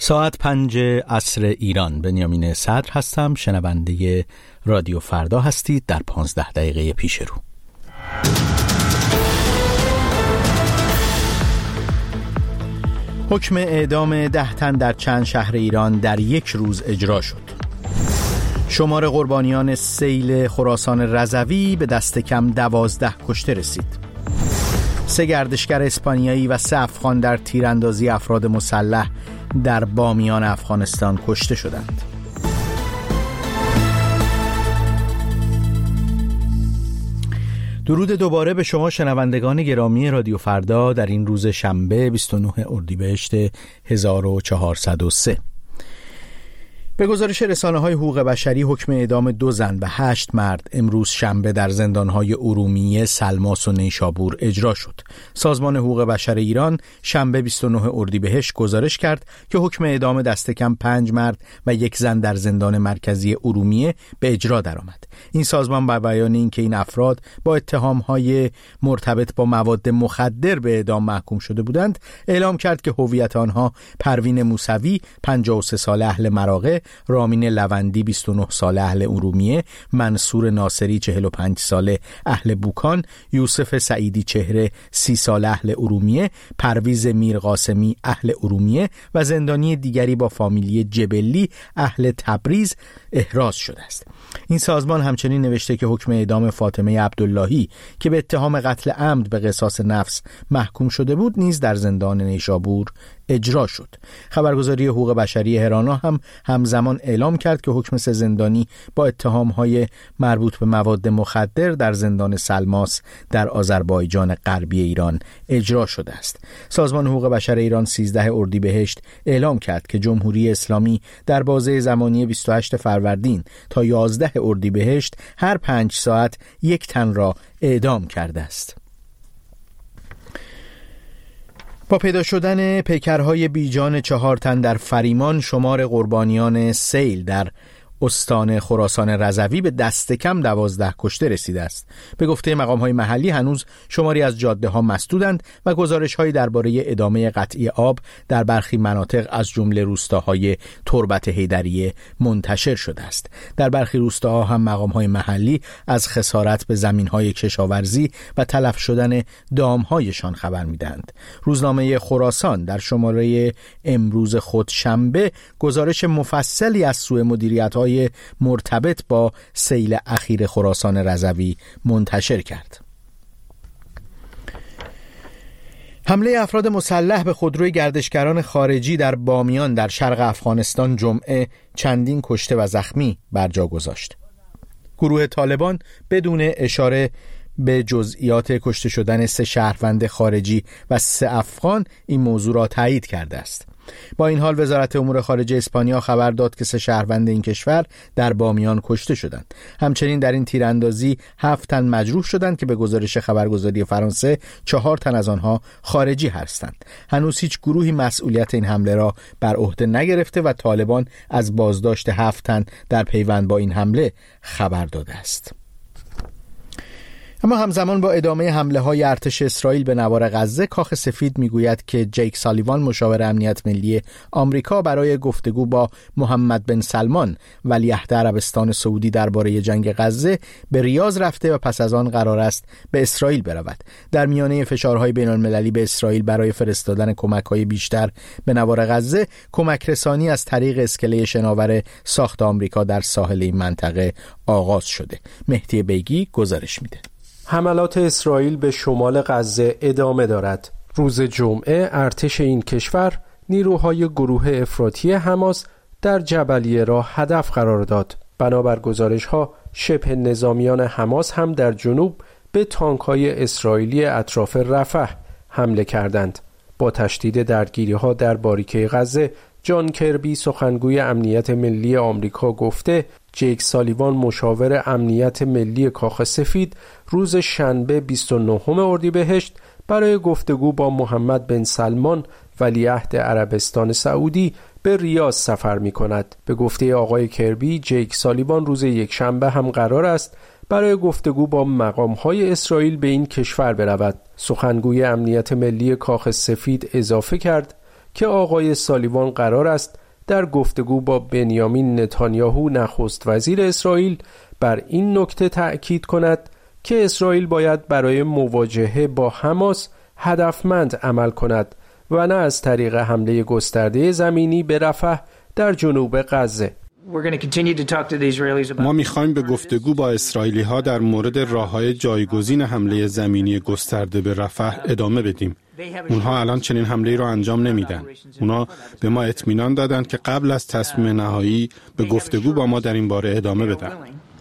ساعت 5 عصر ایران. بنیامین صدر هستم. شنونده رادیو فردا هستید در 15 دقیقه پیش رو. حکم اعدام 10 تن در چند شهر ایران در یک روز اجرا شد. شمار قربانیان سیل خراسان رضوی به دست کم 12 کشته رسید. 3 گردشگر اسپانیایی و 3 افغان در تیراندازی افراد مسلح در بامیان افغانستان کشته شدند. درود دوباره به شما شنوندگان گرامی رادیو فردا در این روز شنبه 29 اردیبهشت 1403. به گزارش رسانه‌های حقوق بشری حکم اعدام 2 زن و 8 مرد امروز شنبه در زندان‌های ارومیه، سلماس و نیشابور اجرا شد. سازمان حقوق بشر ایران شنبه 29 اردیبهشت گزارش کرد که حکم اعدام دست کم 5 مرد و 1 زن در زندان مرکزی ارومیه به اجرا درآمد. این سازمان بر بیان اینکه این افراد با اتهام‌های مرتبط با مواد مخدر به اعدام محکوم شده بودند، اعلام کرد که هویت آنها پروین موسوی 53 ساله اهل مراغه، رامین لوندی 29 ساله اهل ارومیه، منصور ناصری 45 ساله اهل بوکان، یوسف سعیدی چهره 30 ساله اهل ارومیه، پرویز میرقاسمی اهل ارومیه و زندانی دیگری با فامیلی جبلی اهل تبریز احراز شده است. این سازمان همچنین نوشته که حکم اعدام فاطمه عبداللهی که به اتهام قتل عمد به قصاص نفس محکوم شده بود نیز در زندان نیشابور اجرا شد. خبرگزاری حقوق بشری هرانا هم همزمان اعلام کرد که حکم 3 زندانی با اتهام‌های مربوط به مواد مخدر در زندان سلماس در آذربایجان غربی ایران اجرا شده است. سازمان حقوق بشر ایران 13 اردیبهشت اعلام کرد که جمهوری اسلامی در بازه زمانی 28 فروردین تا 11 اردیبهشت هر 5 ساعت 1 تن را اعدام کرده است. با پیدا شدن پیکرهای بیجان 4 تن در فریمان، شمار قربانیان سیل در استان خراسان رضوی به دست کم 12 کشته رسیده است. به گفته مقام‌های محلی هنوز شماری از جاده‌ها مسدودند و گزارش‌هایی درباره ادامه قطعی آب در برخی مناطق از جمله روستاهای تربت حیدریه منتشر شده است. در برخی روستاها هم مقام‌های محلی از خسارت به زمین‌های کشاورزی و تلف شدن دام‌هایشان خبر می‌دهند. روزنامه خراسان در شماره امروز خود شنبه گزارش مفصلی از سوء مدیریت‌های مرتبط با سیل اخیر خراسان رضوی منتشر کرد. حمله افراد مسلح به خودروی گردشگران خارجی در بامیان در شرق افغانستان جمعه چندین کشته و زخمی بر جا گذاشت. گروه طالبان بدون اشاره به جزئیات کشته شدن 3 شهروند خارجی و 3 افغان این موضوع را تایید کرده است. با این حال وزارت امور خارجه اسپانیا خبر داد که 3 شهروند این کشور در بامیان کشته شدند. همچنین در این تیراندازی 7 تن مجروح شدند که به گزارش خبرگزاری فرانسه 4 تن از آنها خارجی هستند. هنوز هیچ گروهی مسئولیت این حمله را بر عهده نگرفته و طالبان از بازداشت 7 تن در پیوند با این حمله خبر داده است. اما همزمان با ادامه حمله‌های ارتش اسرائیل به نوار غزه، کاخ سفید میگوید که جیک سالیوان مشاور امنیت ملی آمریکا برای گفتگو با محمد بن سلمان ولیعهد عربستان سعودی درباره جنگ غزه به ریاض رفته و پس از آن قرار است به اسرائیل برود. در میانه فشارهای بین‌المللی به اسرائیل برای فرستادن کمک‌های بیشتر به نوار غزه، کمک رسانی از طریق اسکله شناور ساخت آمریکا در ساحل این منطقه آغاز شده. مهدی بیگی گزارش میده. حملات اسرائیل به شمال غزه ادامه دارد. روز جمعه ارتش این کشور نیروهای گروه افراطی حماس در جبلیه را هدف قرار داد. بنابر گزارش‌ها شبه نظامیان حماس هم در جنوب به تانک‌های اسرائیلی اطراف رفح حمله کردند. با تشدید درگیری‌ها در باریکه غزه، جان کربی سخنگوی امنیت ملی آمریکا گفته جیک سالیوان مشاور امنیت ملی کاخ سفید روز شنبه 29 اردیبهشت برای گفتگو با محمد بن سلمان ولیعهد عربستان سعودی به ریاض سفر می کند. به گفته آقای کربی، جیک سالیوان روز یکشنبه هم قرار است برای گفتگو با مقام‌های اسرائیل به این کشور برود. سخنگوی امنیت ملی کاخ سفید اضافه کرد که آقای سالیوان قرار است در گفتگو با بنیامین نتانیاهو نخست وزیر اسرائیل بر این نکته تأکید کند که اسرائیل باید برای مواجهه با حماس هدفمند عمل کند و نه از طریق حمله گسترده زمینی به رفح در جنوب غزه. ما می‌خوایم به گفتگو با اسرائیلی‌ها در مورد راه‌های جایگزین حمله زمینی گسترده به رفح ادامه بدیم. اونها الان چنین حمله‌ای را انجام نمیدن. اونها به ما اطمینان دادند که قبل از تصمیم نهایی به گفتگو با ما در این باره ادامه بدن.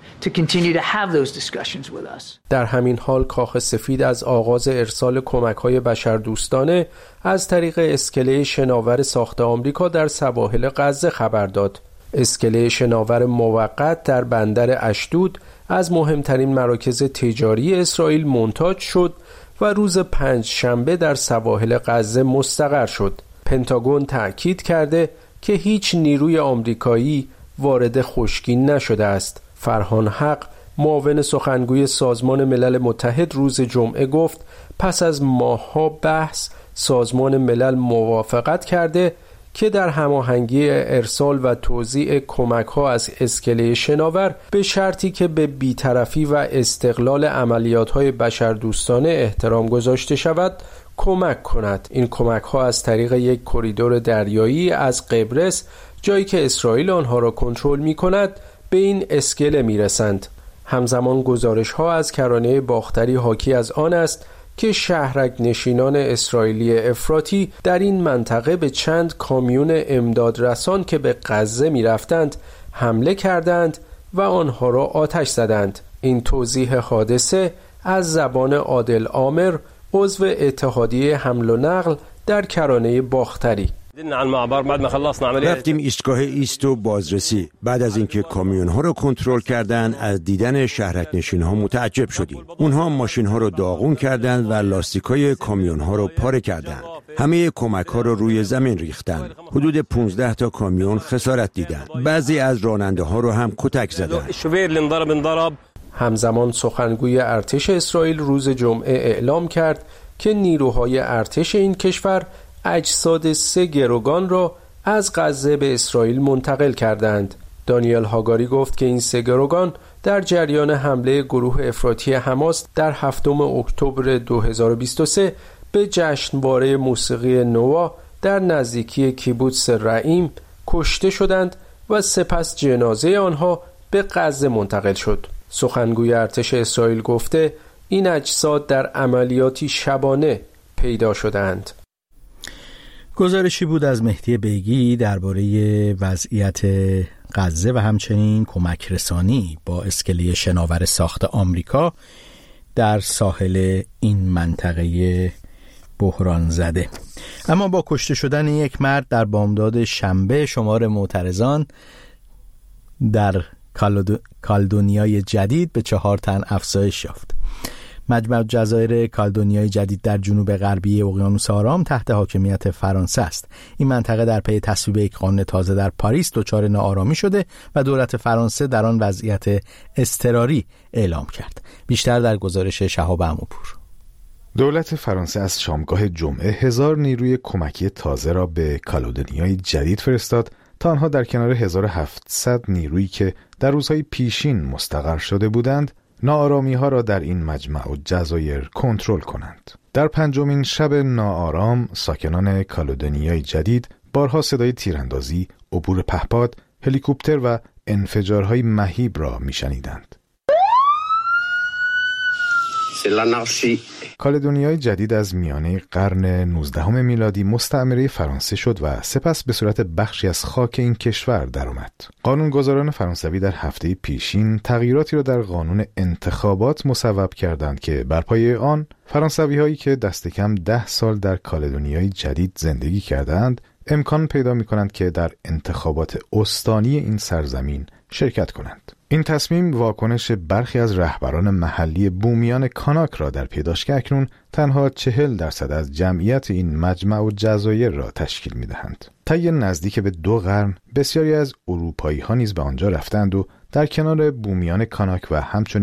در همین حال کاخ سفید از آغاز ارسال کمک‌های بشردوستانه از طریق اسکله شناور ساخت آمریکا در سواحل غزه خبر داد. اسکله شناور موقت در بندر اشدود از مهمترین مراکز تجاری اسرائیل مونتاژ شد و روز پنجشنبه در سواحل غزه مستقر شد. پنتاگون تأکید کرده که هیچ نیروی آمریکایی وارد خشکین نشده است. فرهان حق معاون سخنگوی سازمان ملل متحد روز جمعه گفت پس از ماه‌ها بحث سازمان ملل موافقت کرده که در هماهنگی ارسال و توزیع کمک‌ها از اسکله شناور به شرطی که به بی‌طرفی و استقلال عملیات‌های بشردوستانه احترام گذاشته شود کمک کند. این کمک‌ها از طریق یک کریدور دریایی از قبرس، جایی که اسرائیل آنها را کنترل می‌کند، به این اسکله می‌رسند. همزمان گزارش‌ها از کرانه باختری حاکی از آن است که شهرک نشینان اسرائیلی افراطی در این منطقه به چند کامیون امدادرسان که به غزه می رفتند حمله کردند و آنها را آتش زدند. این توضیح حادثه از زبان عادل عامر، عضو اتحادیه حمل و نقل در کرانه باختری. رفتیم ایستگاه ایست و بازرسی. بعد از اینکه کامیون ها رو کنترل کردن، از دیدن شهرک نشین ها متعجب شدیم. اونها ماشین ها رو داغون کردند و لاستیکای کامیون ها رو پاره کردند. همه کمک ها رو روی زمین ریختند. حدود 15 تا کامیون خسارت دیدند. بعضی از راننده ها رو هم کتک زدند. همزمان سخنگوی ارتش اسرائیل روز جمعه اعلام کرد که نیروهای ارتش این کشور اجساد 3 گروگان را از غزه به اسرائیل منتقل کردند. دانیل هاگاری گفت که این 3 گروگان در جریان حمله گروه افراطی حماس در 7 اکتبر 2023 به جشنواره موسیقی نوا در نزدیکی کیبوتس رعیم کشته شدند و سپس جنازه آنها به غزه منتقل شد. سخنگوی ارتش اسرائیل گفته این اجساد در عملیاتی شبانه پیدا شدند. گزارشی بود از مهدی بیگی درباره وضعیت غزه و همچنین کمک رسانی با اسکله شناور ساخت آمریکا در ساحل این منطقه بحران زده. اما با کشته شدن یک مرد در بامداد شنبه، شمار معترضان در کالدونیای جدید به 4 تن افزایش یافت. مجمع جزایر کالدونیای جدید در جنوب غربی اقیانوس آرام تحت حاکمیت فرانسه است. این منطقه در پی تصویب یک قانون تازه در پاریس دچار ناآرامی شده و دولت فرانسه در آن وضعیت اضطراری اعلام کرد. بیشتر در گزارش شهاب عموپور. دولت فرانسه از شامگاه جمعه 1000 نیروی کمکی تازه را به کالدونیای جدید فرستاد تا آنها در کنار 1700 نیرویی که در روزهای پیشین مستقر شده بودند ناآرامی ها را در این مجمع و جزایر کنترل کنند. در 5مین شب ناآرام ساکنان کالدونیای جدید بارها صدای تیراندازی، عبور پهپاد، هلیکوپتر و انفجارهای مهیب را میشنیدند. کالدونیای جدید از میانه قرن 19 میلادی مستعمره فرانسه شد و سپس به صورت بخشی از خاک این کشور درآمد. قانونگذاران فرانسوی در هفته پیشین تغییراتی را در قانون انتخابات مصوب کردند که بر پایه آن فرانسوی‌هایی که دست کم 10 سال در کالدونیای جدید زندگی کردند امکان پیدا می‌کنند که در انتخابات استانی این سرزمین شرکت کنند. این تصمیم واکنش برخی از رهبران محلی بومیان کاناک را در پی داشت که اکنون تنها 40% از جمعیت این مجمع و جزایر را تشکیل می‌دهند. طی نزدیک به 2 قرن بسیاری از اروپایی‌ها نیز به آنجا رفتند و در کنار بومیان کاناک و همچنین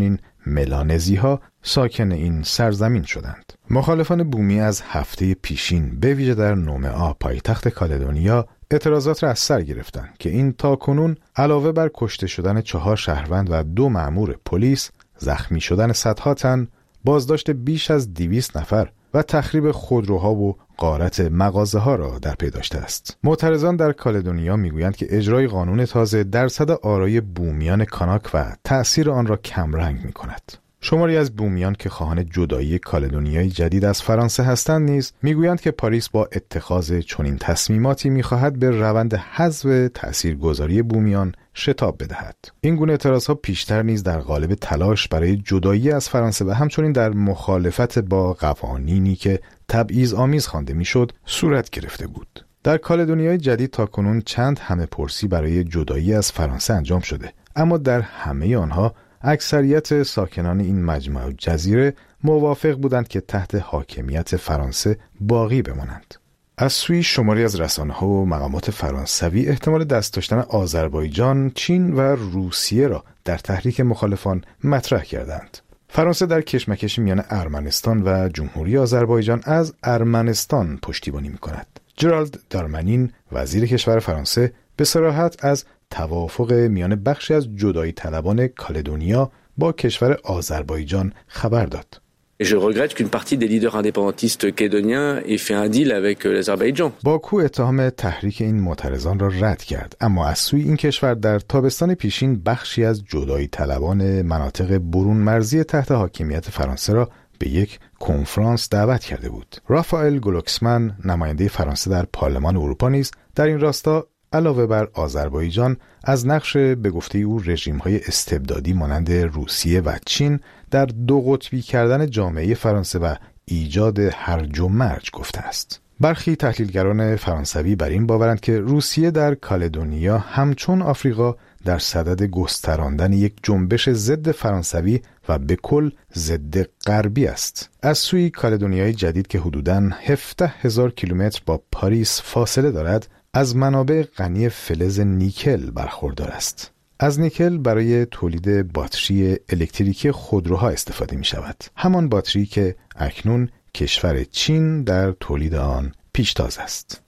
ملانزی ها ساکن این سرزمین شدند. مخالفان بومی از هفته پیشین به ویژه در نومئا پایتخت کالدونیا اعتراضات را از سر گرفتند که این تاکنون علاوه بر کشته شدن 4 شهروند و 2 مأمور پلیس، زخمی شدن صدها تن، بازداشت بیش از 200 نفر و تخریب خودروها و غارت مغازه‌ها را در پی داشته است. معترضان در کالدونیا میگویند که اجرای قانون تازه درصد آرای بومیان کاناک و تأثیر آن را کمرنگ می‌کند. شماری از بومیان که خواهان جدایی کالدونیای جدید از فرانسه هستند نیز میگویند که پاریس با اتخاذ چنین تصمیماتی می‌خواهد به روند حذف تأثیرگذاری بومیان شتاب بدهد. این گونه اعتراضها پیشتر نیز در قالب تلاش برای جدایی از فرانسه و همچنین در مخالفت با قوانینی که تبعیض‌آمیز خوانده میشد صورت گرفته بود. در کالدونیای جدید تاکنون چند همه‌پرسی برای جدایی از فرانسه انجام شده، اما در همه آنها اکثریت ساکنان این مجمع جزیره موافق بودند که تحت حاکمیت فرانسه باقی بمانند. از سوی شماری از رسانه‌ها و مقامات فرانسوی احتمال دست داشتن آذربایجان، چین و روسیه را در تحریک مخالفان مطرح کردند. فرانسه در کشمکش میان ارمنستان و جمهوری آذربایجان از ارمنستان پشتیبانی می‌کند. جرالد دارمانین وزیر کشور فرانسه به صراحت از توافق میان بخشی از جدایی طلبان کالدونیا با کشور آذربایجان خبر داد. Je regrette qu'une partie des leaders indépendantistes calédoniens ait fait un deal avec l'Azerbaïdjan. باکو اتهام تحریک این معترضان را رد کرد، اما از سوی این کشور در تابستان پیشین بخشی از جدایی طلبان مناطق برون مرزی تحت حاکمیت فرانسه را به یک کنفرانس دعوت کرده بود. رافائل گلوکسمن نماینده فرانسه در پارلمان اروپا نیز در این راستا علاوه بر آذربایجان از نقش به گفته او رژیم‌های استبدادی مانند روسیه و چین در 2 قطبی کردن جامعه فرانسه و ایجاد هرج و مرج گفته است. برخی تحلیلگران فرانسوی بر این باورند که روسیه در کالدونیا همچون آفریقا در صدد گستراندن یک جنبش ضد فرانسوی و به کل ضد غربی است. از سوی کالدونیای جدید که حدوداً 17,000 کیلومتر با پاریس فاصله دارد، از منابع غنی فلز نیکل برخوردار است. از نیکل برای تولید باتری الکتریکی خودروها استفاده می شود. همان باتری که اکنون کشور چین در تولید آن پیشتاز است.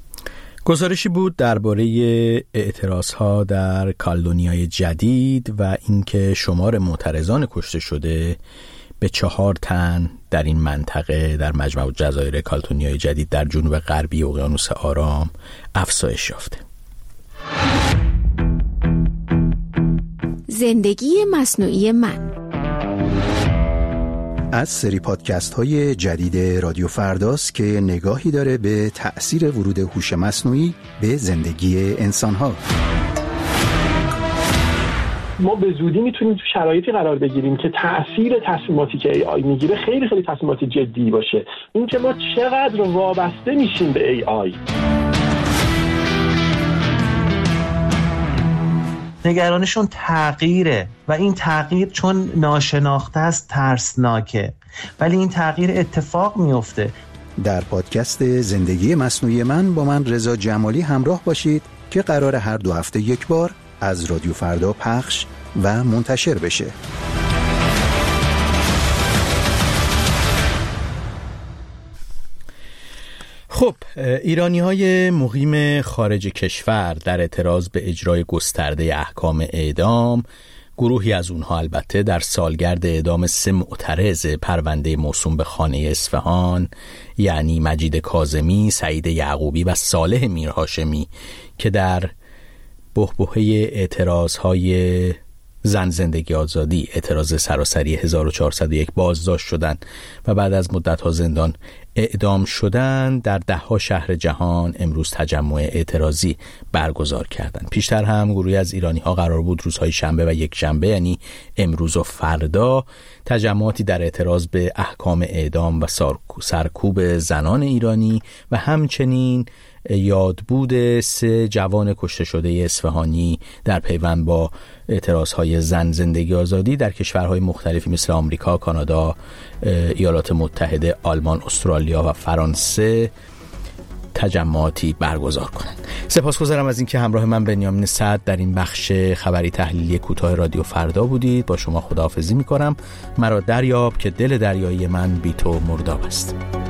گزارشی بود درباره اعتراضها در کالدونیای جدید و اینکه شمار معترضان کشته شده به 4 تن در این منطقه در مجمع جزایر کالدونیای جدید در جنوب غربی اقیانوس آرام افزایش یافته. زندگی مصنوعی من از سری پادکست های جدید رادیو فرداست که نگاهی داره به تأثیر ورود هوش مصنوعی به زندگی انسان ها. ما به زودی میتونیم تو شرایطی قرار بگیریم که تأثیر تصمیماتی که AI میگیره خیلی خیلی تصمیمات جدی باشه. این که ما چقدر وابسته میشیم به AI. نگرانشون تغییره و این تغییر چون ناشناخته است ترسناکه، ولی این تغییر اتفاق میفته. در پادکست زندگی مصنوعی من با من رضا جمالی همراه باشید که قرار هر 2 هفته یک بار از رادیو فردا پخش و منتشر بشه. خب، ایرانی‌های مقیم خارج کشور در اعتراض به اجرای گسترده احکام اعدام، گروهی از اونها البته در سالگرد اعدام 3 معترض پرونده موسوم به خانه اصفهان، یعنی مجید کاظمی، سعید یعقوبی و صالح میرهاشمی که در بحبوحه اعتراضهای زن زندگی آزادی، اعتراض سراسری 1401 بازداشت شدند و بعد از مدت‌ها زندان اعدام شدند، در 10 شهر جهان امروز تجمع اعتراضی برگزار کردند. پیشتر هم گروهی از ایرانی‌ها قرار بود روزهای شنبه و یک شنبه، یعنی امروز و فردا، تجمعاتی در اعتراض به احکام اعدام و سرکوب زنان ایرانی و همچنین یادبود 3 جوان کشته شده اصفهانی در پیوند با اعتراضهای زن زندگی آزادی در کشورهای مختلفی مثل آمریکا، کانادا، ایالات متحده، آلمان، استرالیا و فرانسه تجمعاتی برگزار کنند. سپاسگزارم از اینکه همراه من بنیامین سعد در این بخش خبری تحلیلی کوتاه رادیو فردا بودید. با شما خداحافظی می‌کنم. مرا دریاب که دل دریایی من بی تو مرداب است.